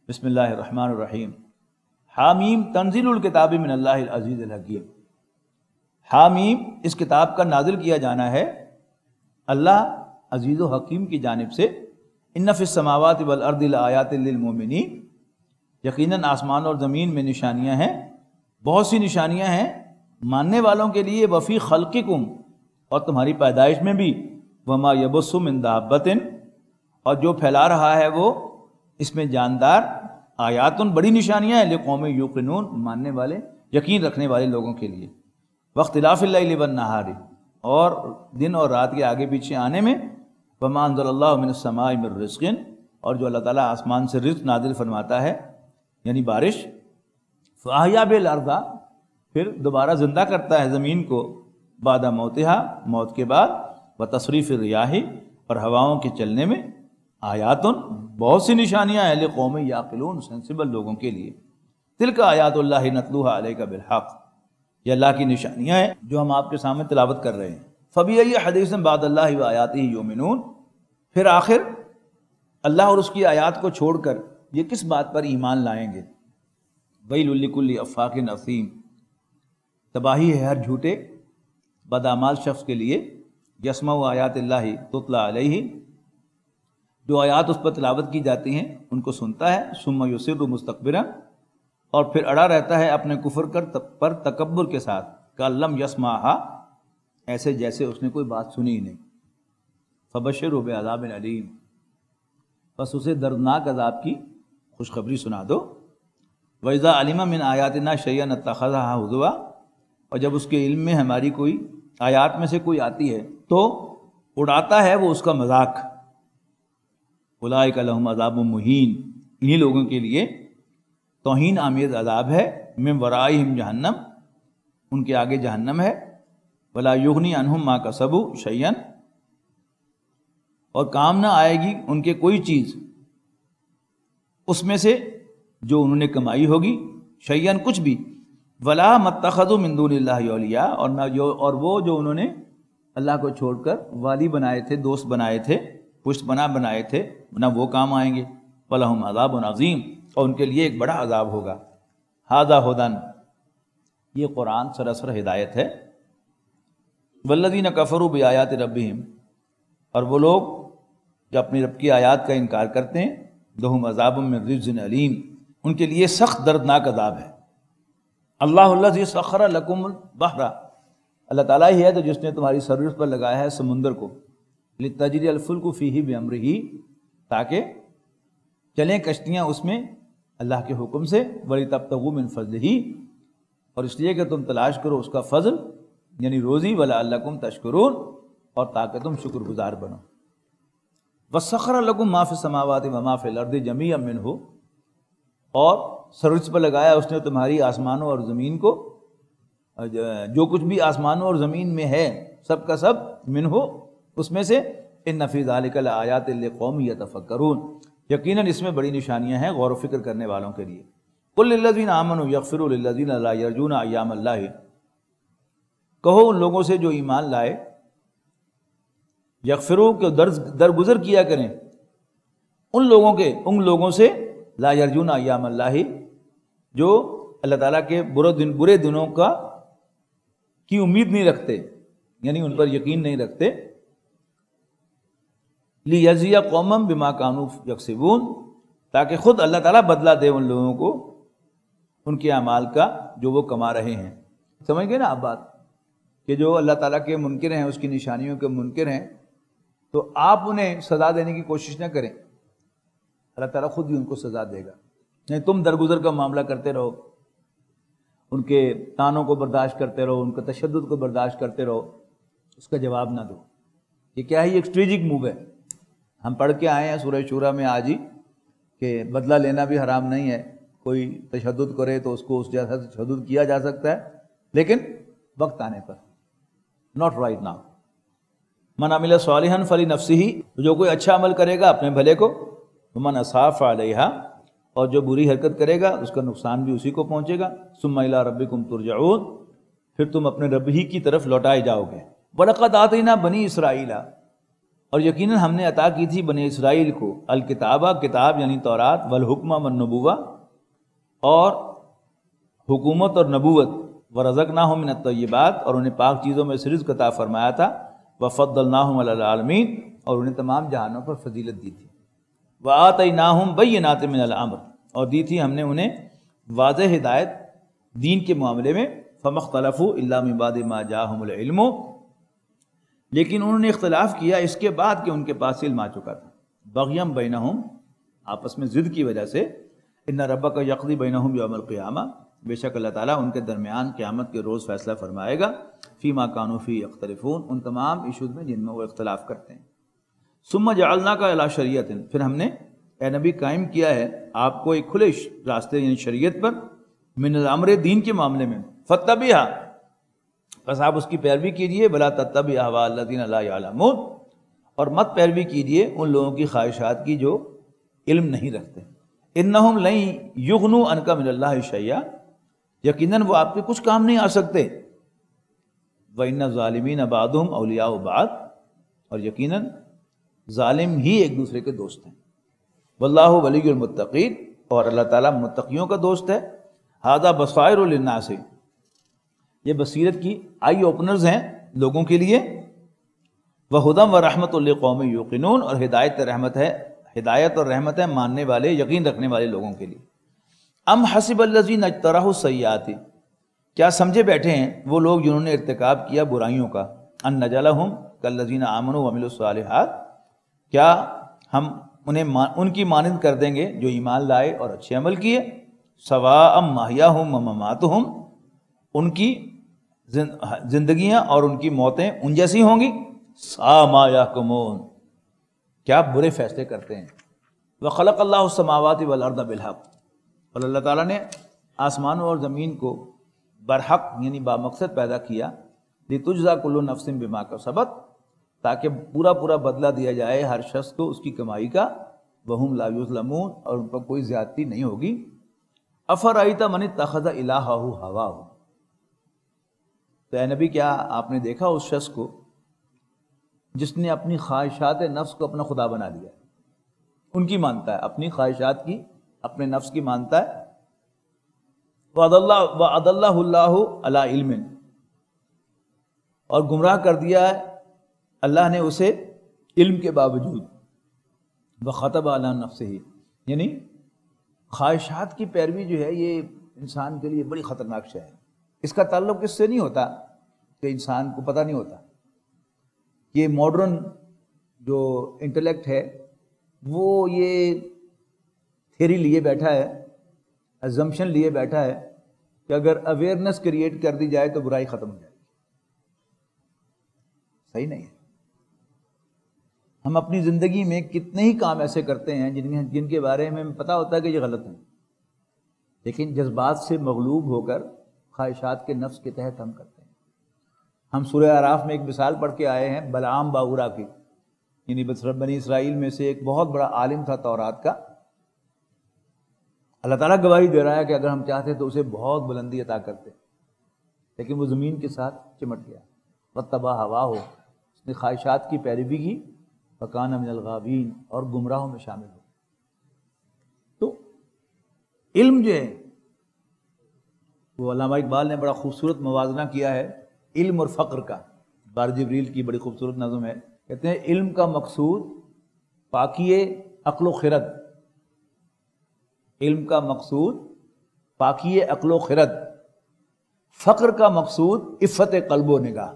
بسم اللہ الرحمن الرحیم۔ حامیم تنزیل الکتاب من اللہ العزیز الحکیم۔ حامیم اس کتاب کا نازل کیا جانا ہے اللہ عزیز و حکیم کی جانب سے۔ ان فی السماوات والارض لآیات للمؤمنین، یقیناً آسمان اور زمین میں نشانیاں ہیں، بہت سی نشانیاں ہیں ماننے والوں کے لیے۔ وفی خلقکم، اور تمہاری پیدائش میں بھی۔ وما یبث من دابۃ، اور جو پھیلا رہا ہے وہ اس میں جاندار۔ آیاتن، بڑی نشانیاں ہیں، لقوم یوقنون، ماننے والے یقین رکھنے والے لوگوں کے لیے۔ واختلاف اللیل والنہار، اور دن اور رات کے آگے پیچھے آنے میں۔ وما انزل اللہ من السماء من رزق، اور جو اللہ تعالیٰ آسمان سے رزق نازل فرماتا ہے یعنی بارش۔ فاحیا بالارض، پھر دوبارہ زندہ کرتا ہے زمین کو، بعد موتہا، موت کے بعد۔ وتصریف الریاح، اور ہواؤں کے چلنے میں۔ آیاتن، بہت سی نشانیاں ہیں، لقوم یعقلون، سینسیبل لوگوں کے لیے۔ تلک آیات اللہ نتلوها علیک بالحق، یہ اللہ کی نشانیاں ہیں جو ہم آپ کے سامنے تلاوت کر رہے ہیں۔ فبأي حدیث بعد اللہ وآیاتہ یؤمنون، پھر آخر اللہ اور اس کی آیات کو چھوڑ کر یہ کس بات پر ایمان لائیں گے؟ ویل لکل افاک اثیم، تباہی ہے ہر جھوٹے بدعمال شخص کے لیے۔ یسمع آیات اللہ تتلی علیہ، جو آیات اس پر تلاوت کی جاتی ہیں ان کو سنتا ہے۔ ثم یصر مستکبرا، اور پھر اڑا رہتا ہے اپنے کفر پر تکبر کے ساتھ۔ کلم یسمعھا، ایسے جیسے اس نے کوئی بات سنی ہی نہیں۔ فبشرہ بعذاب علیم، بس اسے دردناک عذاب کی خوشخبری سنا دو۔ وَإِذَا عَلِمَ مِنْ آیَاتِنَا شَيْئًا اتَّخَذَهَا ہُزُوًا، اور جب اس کے علم میں ہماری کوئی آیات میں سے کوئی آتی ہے تو اڑاتا ہے وہ اس کا مذاق۔ اولئک لہم عذاب مہین، انہی لوگوں کے لیے توہین آمیز عذاب ہے۔ من ورائہم جہنم، ان کے آگے جہنم ہے۔ ولا یغنی عنہم ما کسبوا شیئا، اور کام نہ آئے گی ان کے کوئی چیز اس میں سے جو انہوں نے کمائی ہوگی، شیئا کچھ بھی۔ ولا متخذوا من دون اللہ اولیاء، اور نہ اور وہ جو انہوں نے اللہ کو چھوڑ کر والی بنائے تھے، دوست بنائے تھے، پشت پناہ بنائے تھے، نہ وہ کام آئیں گے۔ وَلَهُمْ عَذَابٌ عَظِيمٌ، اور ان کے لیے ایک بڑا عذاب ہوگا۔ ھذا ھدی، یہ قرآن سراسر ہدایت ہے۔ وَالَّذِينَ كَفَرُوا بِآيَاتِ رَبِّهِمْ، اور وہ لوگ جو اپنی رب کی آیات کا انکار کرتے ہیں، لَهُمْ عَذَابٌ مِّن رِجْزٍ أَلِيمٌ، ان کے لیے سخت دردناک عذاب ہے۔ اللہ الذی سخر لکم البحر، اللہ تعالیٰ ہی ہے تو جس نے تمہاری سروس پر لگایا ہے سمندر کو۔ لتجری الفلک فیہ بامرہ، تاکہ چلیں کشتیاں اس میں اللہ کے حکم سے۔ ولتبتغوا من فضلہ، اور اس لیے کہ تم تلاش کرو اس کا فضل یعنی روزی۔ ولعلکم تشکرون، اور تاکہ تم شکر گزار بنو۔ وسخر لکم ما فی السماوات وما فی الارض جمیعا منہ، اور سروس پر لگایا اس نے تمہاری آسمانوں اور زمین کو، جو کچھ بھی آسمانوں اور زمین میں ہے سب کا سب، منہ اس میں سے۔ ان فی ذلک لآیات لقوم یتفکرون، یقیناً اس میں بڑی نشانیاں ہیں غور و فکر کرنے والوں کے لیے۔ قل للذین آمنوا یغفروا للذین لا یرجون ایام اللہ، کہو ان لوگوں سے جو ایمان لائے، یغفروا کہ درگزر کیا کریں ان لوگوں سے، لا یرجون ایام اللہ، جو اللہ تعالیٰ کے برے دنوں کی امید نہیں رکھتے، یعنی ان پر یقین نہیں رکھتے۔ لیجزی قوما بما کانوا یکسبون، تاکہ خود اللہ تعالیٰ بدلہ دے ان لوگوں کو ان کے اعمال کا جو وہ کما رہے ہیں۔ سمجھ گئے نا آپ بات، کہ جو اللہ تعالیٰ کے منکر ہیں، اس کی نشانیوں کے منکر ہیں، تو آپ انہیں سزا دینے کی کوشش نہ کریں، اللہ تعالیٰ خود ہی ان کو سزا دے گا۔ نہیں تم درگزر کا معاملہ کرتے رہو، ان کے طعنوں کو برداشت کرتے رہو، ان کے تشدد کو برداشت کرتے رہو، اس کا جواب نہ دو۔ یہ کیا ہے؟ یہ ایک اسٹریٹجک موو ہے۔ ہم پڑھ کے آئے ہیں سورہ شورى میں آج ہی کہ بدلہ لینا بھی حرام نہیں ہے، کوئی تشدد کرے تو اس کو اس جیسا تشدد کیا جا سکتا ہے، لیکن وقت آنے پر، ناٹ رائٹ ناؤ۔ من عمل صالحا فلنفسہ، جو کوئی اچھا عمل کرے گا اپنے بھلے کو، ومن اساء فعلیہا، اور جو بری حرکت کرے گا اس کا نقصان بھی اسی کو پہنچے گا۔ ثم الی ربکم ترجعون، پھر تم اپنے رب ہی کی طرف لوٹائے جاؤ گے۔ وَلَقَدْ آتَيْنَا بَنِي إِسْرَائِيلَ، اور یقیناً ہم نے عطا کی تھی بنی اسرائیل کو الکتابہ کتاب یعنی تورات والحکمہ والنبوہ اور حکومت اور نبوت ورزقناہم من الطیبات اور انہیں پاک چیزوں میں سے رزق عطا فرمایا تھا وفضلناہم علی العالمین اور انہیں تمام جہانوں پر فضیلت دی تھی وآتیناہم بینات من الامر اور دی تھی ہم نے انہیں واضح ہدایت دین کے معاملے میں فما اختلفوا الا من بعد ما جاءہم العلم لیکن انہوں نے اختلاف کیا اس کے بعد کہ ان کے پاس علم آ چکا تھا بغیم بینہم آپس میں ضد کی وجہ سے ان ربک یقضی بینہم یوم القیامہ بے شک اللہ تعالیٰ ان کے درمیان قیامت کے روز فیصلہ فرمائے گا فیما کانوا فیہ یختلفون ان تمام ایشوز میں جن میں وہ اختلاف کرتے ہیں ثم جعلناک علی شریعت پھر ہم نے اے نبی قائم کیا ہے آپ کو ایک کھلے راستے یعنی شریعت پر من الامر دین کے معاملے میں فاتبعھا بس آپ اس کی پیروی کیجئے بلا تتبع اہواء الذین لا یعلمون اور مت پیروی کیجئے ان لوگوں کی خواہشات کی جو علم نہیں رکھتے انہم لن یغنوا عنک من اللہ شیئا یقیناً وہ آپ کے کچھ کام نہیں آ سکتے وَإِنَّ الظَّالِمِينَ بَعْضُهُمْ أَوْلِيَاءُ بَعْضٍ اور یقیناً ظالم ہی ایک دوسرے کے دوست ہیں واللہ ولی المتقین اور اللہ تعالیٰ متقیوں کا دوست ہے ھذا بصائر للناس یہ بصیرت کی آئی اوپنرز ہیں لوگوں کے لیے وہدی ورحمۃ لقوم یوقنون اور ہدایت اور رحمت ہے ماننے والے یقین رکھنے والے لوگوں کے لیے ام حسب الذین اجترحوا السیئات کیا سمجھے بیٹھے ہیں وہ لوگ جنہوں نے ارتکاب کیا برائیوں کا ان نجعلہم کالذین آمنوا وعملوا الصالحات کیا ہم انہیں ان کی مانند کر دیں گے جو ایمان لائے اور اچھے عمل کیے سواء محیاہم ومماتہم ان کی زندگیاں اور ان کی موتیں ان جیسی ہوں گی ساء ما یحکمون کیا برے فیصلے کرتے ہیں وخلق اللہ السماوات والارض بالحق اور اللہ تعالیٰ نے آسمانوں اور زمین کو برحق یعنی بامقصد پیدا کیا لتجزا کل نفس بما کسبت تاکہ پورا بدلہ دیا جائے ہر شخص کو اس کی کمائی کا وہم لا یظلمون اور ان پر کوئی زیادتی نہیں ہوگی افرأیت من اتخذ الہہ ہواہ تو اے نبی کیا آپ نے دیکھا اس شخص کو جس نے اپنی خواہشات نفس کو اپنا خدا بنا لیا ان کی مانتا ہے اپنی خواہشات کی اپنے نفس کی مانتا ہے وعد اللہ علی علم اور گمراہ کر دیا ہے اللہ نے اسے علم کے باوجود وخطب علی نفسہ یعنی خواہشات کی پیروی جو ہے یہ انسان کے لیے بڑی خطرناک شے ہے اس کا تعلق اس سے نہیں ہوتا کہ انسان کو پتہ نہیں ہوتا یہ ماڈرن جو انٹلیکٹ ہے وہ یہ تھیری لیے بیٹھا ہے ازمپشن لیے بیٹھا ہے کہ اگر اویئرنیس کریٹ کر دی جائے تو برائی ختم ہو جائے گی صحیح نہیں ہے ہم اپنی زندگی میں کتنے ہی کام ایسے کرتے ہیں جن کے بارے میں ہمیں پتہ ہوتا ہے کہ یہ غلط ہیں لیکن جذبات سے مغلوب ہو کر خواہشات کے نفس کے تحت ہم کرتے ہیں ہم سورہ اعراف میں ایک مثال پڑھ کے آئے ہیں بلعام باورا کی یعنی بنی اسرائیل میں سے ایک بہت بڑا عالم تھا تورات کا اللہ تعالیٰ گواہی دے رہا ہے کہ اگر ہم چاہتے تو اسے بہت بلندی عطا کرتے لیکن وہ زمین کے ساتھ چمٹ گیا واتبع ہواہ اس نے خواہشات کی پیروی کی فکان من الغاوین اور گمراہوں میں شامل ہو تو علم جو ہے وہ علامہ اقبال نے بڑا خوبصورت موازنہ کیا ہے علم اور فقر کا بار جبریل کی بڑی خوبصورت نظم ہے کہتے ہیں علم کا مقصود پاکی عقل و خرد علم کا مقصود پاکی عقل و خرد فقر کا مقصود عفت قلب و نگاہ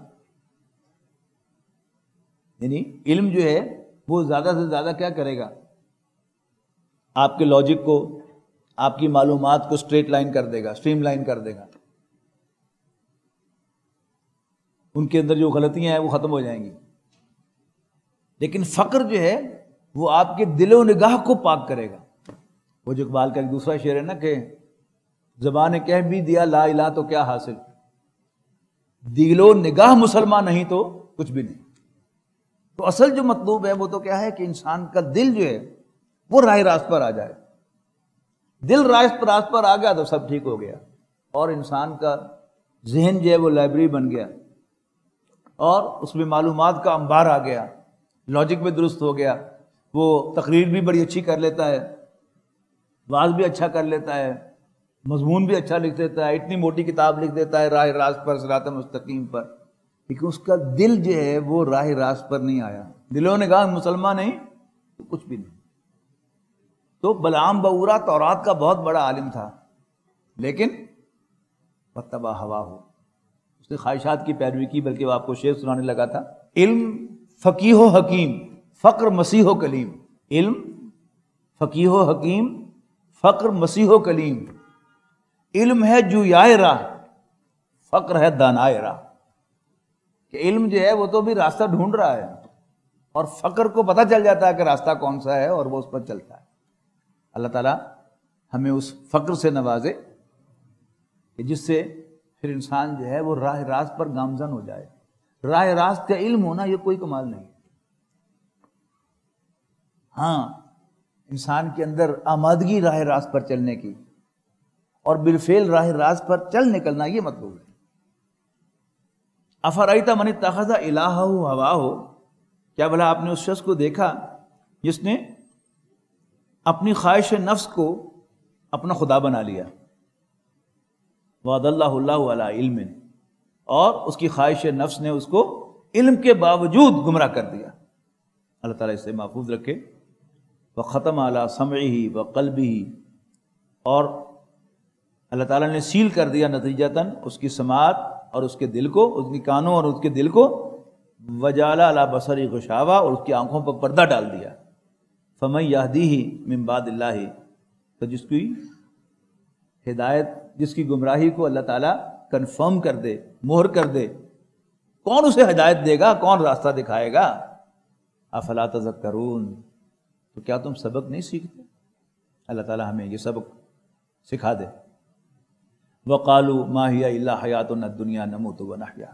یعنی علم جو ہے وہ زیادہ سے زیادہ کیا کرے گا آپ کے لاجک کو آپ کی معلومات کو اسٹریٹ لائن کر دے گا اسٹریم لائن کر دے گا ان کے اندر جو غلطیاں ہیں وہ ختم ہو جائیں گی لیکن فقر جو ہے وہ آپ کے دل و نگاہ کو پاک کرے گا وہ جو اقبال کا ایک دوسرا شعر ہے نا کہ زبان کہہ بھی دیا لا الہ تو کیا حاصل دل و نگاہ مسلمان نہیں تو کچھ بھی نہیں تو اصل جو مطلوب ہے وہ تو کیا ہے کہ انسان کا دل جو ہے وہ راہ راست پر آ جائے دل راست پر آ گیا تو سب ٹھیک ہو گیا اور انسان کا ذہن جو ہے وہ لائبریری بن گیا اور اس میں معلومات کا انبار آ گیا لاجک میں درست ہو گیا، وہ تقریر بھی بڑی اچھی کر لیتا ہے، واعظ بھی اچھا کر لیتا ہے، مضمون بھی اچھا لکھ دیتا ہے، اتنی موٹی کتاب لکھ دیتا ہے راہ راست پر، صراط مستقیم پر، لیکن اس کا دل جو ہے وہ راہ راست پر نہیں آیا۔ دلوں نے کہا مسلمان نہیں تو کچھ بھی نہیں۔ تو بلعام بعورہ تورات کا بہت بڑا عالم تھا، لیکن واتبع ہواہ، اس نے خواہشات کی پیروی کی، بلکہ وہ آپ کو شعر سنانے لگا تھا، علم فقیہ و حکیم، فقر مسیح و کلیم، علم فقیہ و حکیم، فقر مسیح و کلیم، علم ہے جویائے راہ، فقر ہے دانائے راہ، کہ علم جو ہے وہ تو بھی راستہ ڈھونڈ رہا ہے، اور فقر کو پتہ چل جاتا ہے کہ راستہ کون سا ہے اور وہ اس پر چلتا ہے۔ اللہ تعالیٰ ہمیں اس فقر سے نوازے کہ جس سے پھر انسان جو ہے وہ راہ راست پر گامزن ہو جائے۔ راہ راست کا علم ہونا یہ کوئی کمال نہیں، ہاں انسان کے اندر آمادگی راہ راست پر چلنے کی اور بالفعل راہ راست پر چل نکلنا یہ مطلوب ہے۔ افرأیت من اتخذ الہہ ہواہ، کیا بھلا آپ نے اس شخص کو دیکھا جس نے اپنی خواہش نفس کو اپنا خدا بنا لیا، وَأَضَلَّهُ اللَّهُ عَلَىٰ عِلْمٍ، اور اس کی خواہش نفس نے اس کو علم کے باوجود گمراہ کر دیا۔ اللہ تعالیٰ اس سے محفوظ رکھے۔ وَخَتَمَ عَلَىٰ سَمْعِهِ وَقَلْبِهِ، اور اللہ تعالیٰ نے سیل کر دیا نتیجتاً اس کی سماعت اور اس کے دل کو، اس کی کانوں اور اس کے دل کو، وَجَعَلَ عَلَىٰ بَصَرِهِ غِشَاوَةً، اور اس کی آنکھوں پر پردہ ڈال دیا۔ فَمَن يَهْدِيهِ مِن بَعْدِ اللَّهِ، تو جس کی ہدایت، جس کی گمراہی کو اللہ تعالیٰ کنفرم کر دے، مہر کر دے، کون اسے ہدایت دے گا، کون راستہ دکھائے گا؟ افلا تذکرون، تو کیا تم سبق نہیں سیکھتے؟ اللہ تعالیٰ ہمیں یہ سبق سکھا دے۔ وقالوا ما هي الا حیاتنا الدنیا نموت ونحیا،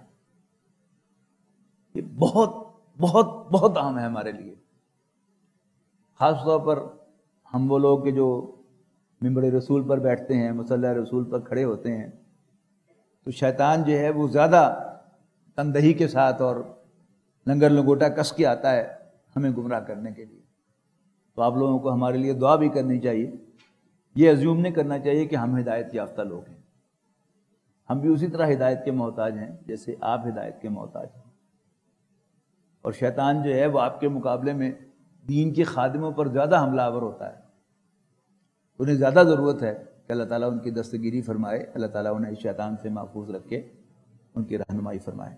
یہ بہت بہت بہت اہم ہے ہمارے لیے، خاص طور پر ہم وہ لوگ کہ جو ممبر رسول پر بیٹھتے ہیں، مصلی رسول پر کھڑے ہوتے ہیں، تو شیطان جو ہے وہ زیادہ تندہی کے ساتھ اور لنگر لنگوٹا کس کے آتا ہے ہمیں گمراہ کرنے کے لیے۔ تو آپ لوگوں کو ہمارے لیے دعا بھی کرنی چاہیے، یہ ازیوم نہیں کرنا چاہیے کہ ہم ہدایت یافتہ لوگ ہیں، ہم بھی اسی طرح ہدایت کے محتاج ہیں جیسے آپ ہدایت کے محتاج ہیں، اور شیطان جو ہے وہ آپ کے مقابلے میں دین کے خادموں پر زیادہ حملہ آور ہوتا ہے، انہیں زیادہ ضرورت ہے کہ اللہ تعالیٰ ان کی دستگیری فرمائے، اللہ تعالیٰ انہیں شیطان سے محفوظ رکھ کے ان کی رہنمائی فرمائے۔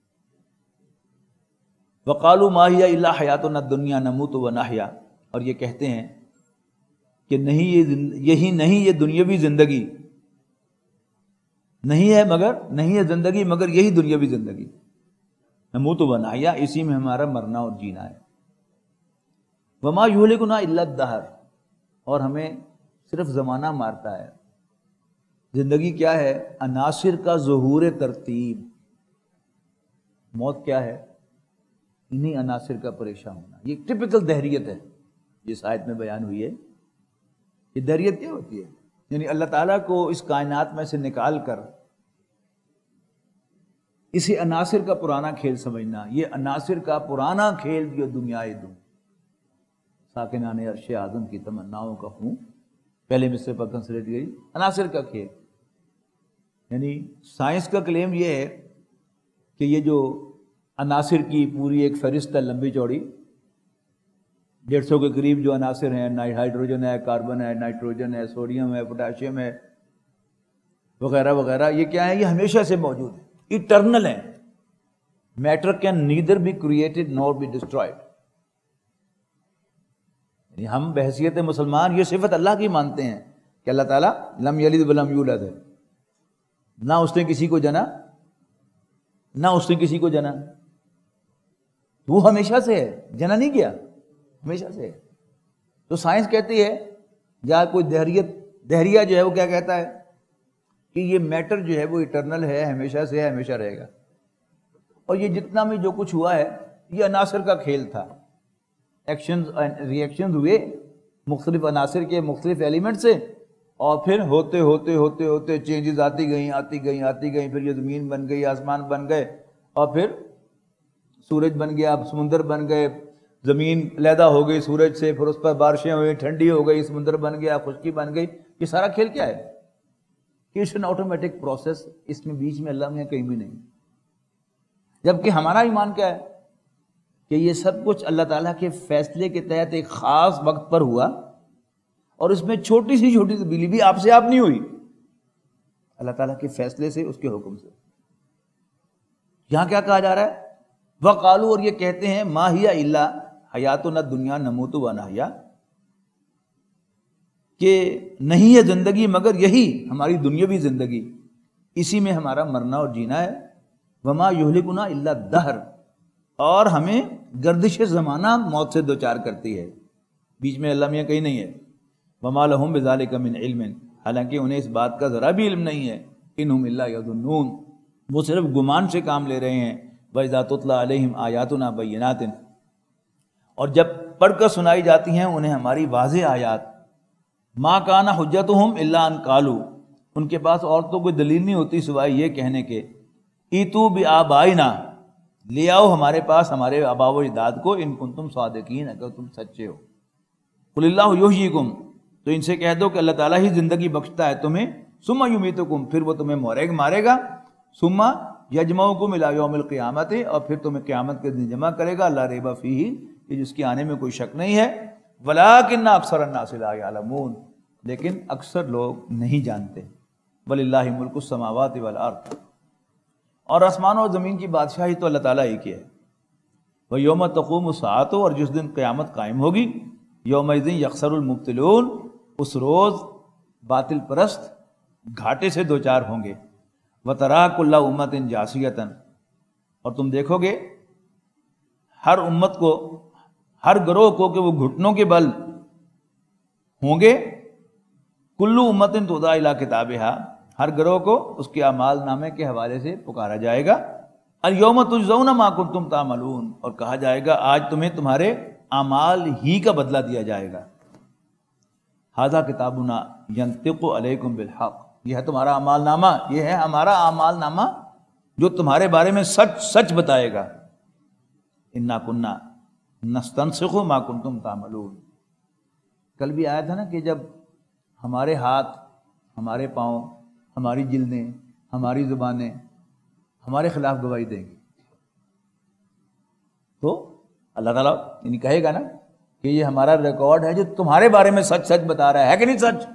وقالوا ما هي الا حیاتنا الدنیا نموت ونحیا، اور یہ کہتے ہیں کہ نہیں یہ دنیاوی زندگی نہیں ہے، نہیں ہے زندگی مگر یہی دنیاوی زندگی، نموت ونحیا، اسی میں ہمارا مرنا اور جینا ہے۔ وما یہلکنا الا الدہر، اور ہمیں صرف زمانہ مارتا ہے۔ زندگی کیا ہے؟ عناصر کا ظہور ترتیب، موت کیا ہے؟ انہی عناصر کا پریشان ہونا۔ یہ ٹپیکل دہریت ہے جس آیت میں بیان ہوئی ہے۔ یہ دہریت کیا ہوتی ہے؟ یعنی اللہ تعالیٰ کو اس کائنات میں سے نکال کر اسی عناصر کا پرانا کھیل سمجھنا، یہ عناصر کا پرانا کھیل جو دنیا دوں، ساکنان عرش اعظم کی تمناؤں کا خون، پہلے مصرے پر کنسیڈر گئی، عناصر کا کھیل۔ یعنی سائنس کا کلیم یہ ہے کہ یہ جو عناصر کی پوری ایک فہرست ہے لمبی چوڑی، 150 کے قریب جو عناصر ہیں، ہائیڈروجن ہے، کاربن ہے، نائٹروجن ہے، سوڈیم ہے، پوٹاشیم ہے، وغیرہ وغیرہ، یہ کیا ہے؟ یہ ہمیشہ سے موجود ہے، ایٹرنل ہیں۔ Matter can neither be created nor be destroyed. یعنی ہم بحیثیت مسلمان یہ صفت اللہ کی مانتے ہیں کہ اللہ تعالیٰ لم یلد ولم یولد ہے، نہ اس نے کسی کو جنا نہ اس نے کسی کو جنا، وہ ہمیشہ سے ہے، جنا نہیں کیا، ہمیشہ سے ہے۔ تو سائنس کہتی ہے، یا کوئی دہریہ جو ہے وہ کیا کہتا ہے کہ یہ میٹر جو ہے وہ ایٹرنل ہے، ہمیشہ سے ہے، ہمیشہ رہے گا، اور یہ جتنا بھی جو کچھ ہوا ہے یہ عناصر کا کھیل تھا، ایکشنز ری ایکشنز ہوئے مختلف عناصر کے مختلف ایلیمنٹ سے، اور پھر ہوتے ہوتے ہوتے ہوتے چینجز آتی گئیں، پھر یہ زمین بن گئی، آسمان بن گئے، اور پھر سورج بن گیا، سمندر بن گئے، زمین علیحدہ ہو گئی سورج سے، پھر اس پر بارشیں ہوئی، ٹھنڈی ہو گئی، سمندر بن گیا، خشکی بن گئی، یہ سارا کھیل کیا ہے؟ اٹس این آٹومیٹک پروسیس، اس میں بیچ میں اللہ میں کہیں بھی نہیں۔ جبکہ ہمارا ایمان کیا ہے کہ یہ سب کچھ اللہ تعالیٰ کے فیصلے کے تحت ایک خاص وقت پر ہوا، اور اس میں چھوٹی سی تبدیلی بھی آپ سے آپ نہیں ہوئی، اللہ تعالیٰ کے فیصلے سے، اس کے حکم سے۔ یہاں کیا کہا جا رہا ہے؟ وقالو، اور یہ کہتے ہیں، ما ہی الا حیاتنا الدنیا نموت و نحیا، کہ نہیں ہے زندگی مگر یہی ہماری دنیاوی زندگی، اسی میں ہمارا مرنا اور جینا ہے۔ وما یہلکنا الا الدہر، اور ہمیں گردش زمانہ موت سے دوچار کرتی ہے، بیچ میں اللہ میاں کہیں نہیں ہے۔ وما لہم بذالک من علم، حالانکہ انہیں اس بات کا ذرا بھی علم نہیں ہے، انہم الا یظنون، وہ صرف گمان سے کام لے رہے ہیں۔ وَإِذَا تُتْلَىٰ عَلَيْهِمْ آيَاتُنَا بَيِّنَاتٍ، اور جب پڑھ کر سنائی جاتی ہیں انہیں ہماری واضح آیات، مَا كَانَ حُجَّتُهُمْ إِلَّا أَن قَالُوا، ان کے پاس اور تو کوئی دلیل نہیں ہوتی سوائے یہ کہنے کے، ایتو بِآبَائِنَا، لے آؤ ہمارے پاس ہمارے آباء و اجداد کو، ان کنتم صادقین، اگر تم سچے ہو۔ قُلِ اللَّهُ يُحْيِيكُمْ، تو ان سے کہہ دو کہ اللہ تعالیٰ ہی زندگی بخشتا ہے تمہیں، ثُمَّ يُمِيتُكُمْ، پھر وہ تمہیں مارے گا، ثُمَّ یجمعکم الی یوم القیامت، اور پھر تمہیں قیامت کے دن جمع کرے گا، لا ریب فیہ، کہ جس کے آنے میں کوئی شک نہیں ہے، ولکن اکثر الناس لا یعلمون، لیکن اکثر لوگ نہیں جانتے۔ وللہ ملک السماوات والارض، اور آسمان اور زمین کی بادشاہی تو اللہ تعالیٰ ہی کی ہے۔ ویوم تقوم الساعۃ، اور جس دن قیامت قائم ہوگی، یومئذ یخسر المبطلون، اس روز باطل پرست گھاٹے سے دوچار ہوں گے۔ وَتَرَىٰ كُلَّ أُمَّةٍ جَاثِيَةً، اور تم دیکھو گے ہر امت کو، ہر گروہ کو، کہ وہ گھٹنوں کے بل ہوں گے۔ کُلُّ أُمَّةٍ تُدْعَىٰ إِلَىٰ كِتَابِهَا، ہر گروہ کو اس کے اعمال نامے کے حوالے سے پکارا جائے گا۔ الْيَوْمَ تُجْزَوْنَ مَا كُنتُمْ تَعْمَلُونَ، اور کہا جائے گا آج تمہیں تمہارے اعمال ہی کا بدلہ دیا جائے گا۔ ھذا کتابنا ینطق علیکم بالحق، یہ ہے تمہارا اعمال نامہ، یہ ہے ہمارا اعمال نامہ جو تمہارے بارے میں سچ سچ بتائے گا۔ انا کنا نستنسخ ما کنتم تعملون، کل بھی آیا تھا نا کہ جب ہمارے ہاتھ، ہمارے پاؤں، ہماری جلدیں، ہماری زبانیں ہمارے خلاف گواہی دیں گی، تو اللہ تعالیٰ یعنی کہے گا نا کہ یہ ہمارا ریکارڈ ہے جو تمہارے بارے میں سچ سچ بتا رہا ہے کہ نہیں سچ؟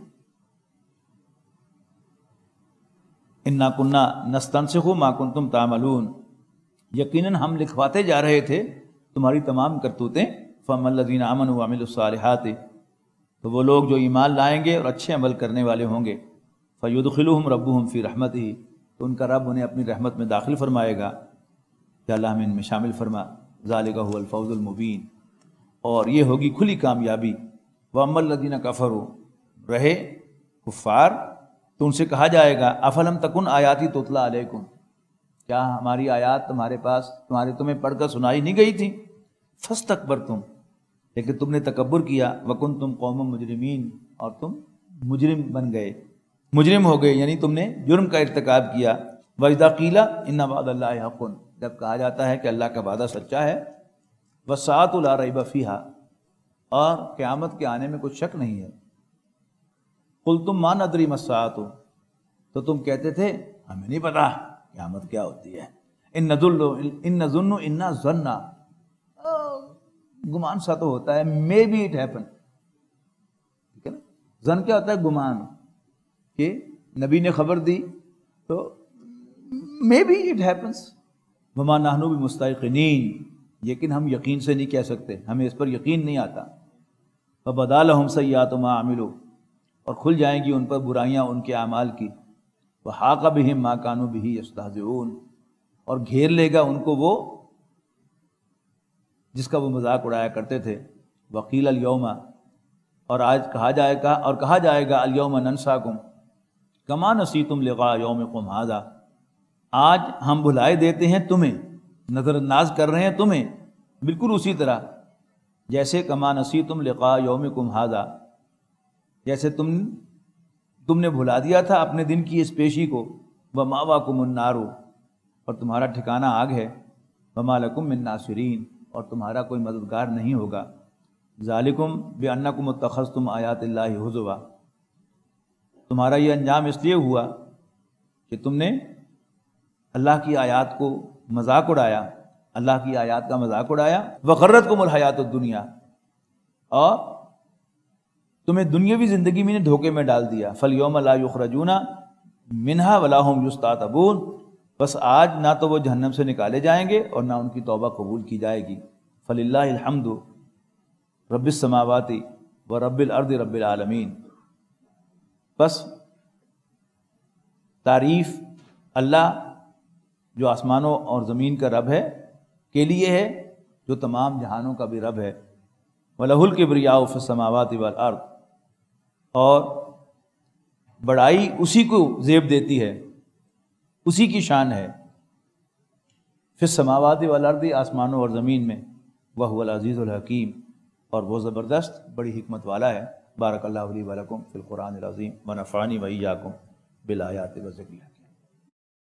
انا کنا نستنسخ ما کنتم تعملون، یقیناً ہم لکھواتے جا رہے تھے تمہاری تمام کرتوتیں۔ فَأَمَّا الَّذِينَ آمَنُوا وَعَمِلُوا الصَّالِحَاتِ، تو وہ لوگ جو ایمان لائیں گے اور اچھے عمل کرنے والے ہوں گے، فَيُدْخِلُهُمْ رَبُّهُمْ فِي رَحْمَتِهِ، تو ان کا رب انہیں اپنی رحمت میں داخل فرمائے گا، کہ اللہ ہمیں ان میں شامل فرما۔ ذَلِكَ هُوَ الْفَوْزُ الْمُبِينُ، اور یہ ہوگی کھلی کامیابی۔ وَأَمَّا الَّذِينَ كَفَرُوا، رہے کفار، تو ان سے کہا جائے گا افلم تکن آیاتی تتلی علیکم، کیا ہماری آیات تمہارے پاس تمہیں پڑھ کر سنائی نہیں گئی تھی؟ فاستکبرتم، لیکن تم نے تکبر کیا، وکنتم قوم مجرمین، اور تم مجرم بن گئے، مجرم ہو گئے، یعنی تم نے جرم کا ارتکاب کیا۔ وَإِذَا قِيلَ إِنَّ وَعْدَ اللَّهِ حَقٌّ، جب کہا جاتا ہے کہ اللہ کا وعدہ سچا ہے، وَالسَّاعَةُ لَا رَيْبَ فِيهَا، اور قیامت کے آنے میں کچھ شک نہیں ہے۔ قُلْتُمْ مَا نَدْرِي مَا السَّاعَةُ، تو تم کہتے تھے ہمیں نہیں پتا قیامت کیا ہوتی ہے۔ ان نظن انا ظن، گمان سا تو ہوتا ہے، مے بی اٹ ہیپن، ٹھیک ہے نا؟ ظن کیا ہوتا ہے؟ گمان، کہ نبی نے خبر دی تو مے بی اٹ ہیپنس۔ وما نحن بمستيقنين، لیکن ہم یقین سے نہیں کہہ سکتے، ہمیں اس پر یقین نہیں آتا۔ فبدا لهم سیئات ما عملوا، اور کھل جائیں گی ان پر برائیاں ان کے اعمال کی۔ وحاق بهم ما كانوا به يستهزئون، اور گھیر لے گا ان کو وہ جس کا وہ مذاق اڑایا کرتے تھے۔ وقیل اليوم، اور آج کہا جائے گا اليوم ننساکم کما نسیتم لقاء یومکم ھذا، آج ہم بھلائے دیتے ہیں تمہیں، نظر انداز کر رہے ہیں تمہیں، بالکل اسی طرح جیسے کما نسیتم لقاء یومکم ھذا، جیسے تم نے بھلا دیا تھا اپنے دن کی اس پیشی کو۔ ومأواکم النار، اور تمہارا ٹھکانہ آگ ہے۔ وما لکم من ناصرین، اور تمہارا کوئی مددگار نہیں ہوگا۔ ذالکم بانکم اتخذتم آیات اللہ ہزوا، تمہارا یہ انجام اس لیے ہوا کہ تم نے اللہ کی آیات کو مذاق اڑایا، اللہ کی آیات کا مذاق اڑایا۔ وغرتکم الحیات الدنیا، اور تمہیں دنیاوی زندگی میں نے دھوکے میں ڈال دیا۔ فالیوم لا یخرجون منہا ولا هم یستعتبون، بس آج نہ تو وہ جہنم سے نکالے جائیں گے اور نہ ان کی توبہ قبول کی جائے گی۔ فللہ الحمد رب السماوات و رب الارض رب العالمین، بس تعریف اللہ جو آسمانوں اور زمین کا رب ہے کے لیے ہے، جو تمام جہانوں کا بھی رب ہے۔ وَلَهُ الْكِبْرِيَاءُ فِي السَّمَاوَاتِ وَالْأَرْضِ، اور بڑائی اسی کو زیب دیتی ہے، اسی کی شان ہے۔ فی السماوات والارض، آسمانوں اور زمین میں۔ وہو العزیز الحکیم، اور وہ زبردست بڑی حکمت والا ہے۔ بارک اللہ لی ولکم فی القرآن العظیم ونفعنی وإیاکم بالآیات والذکر الحکیم۔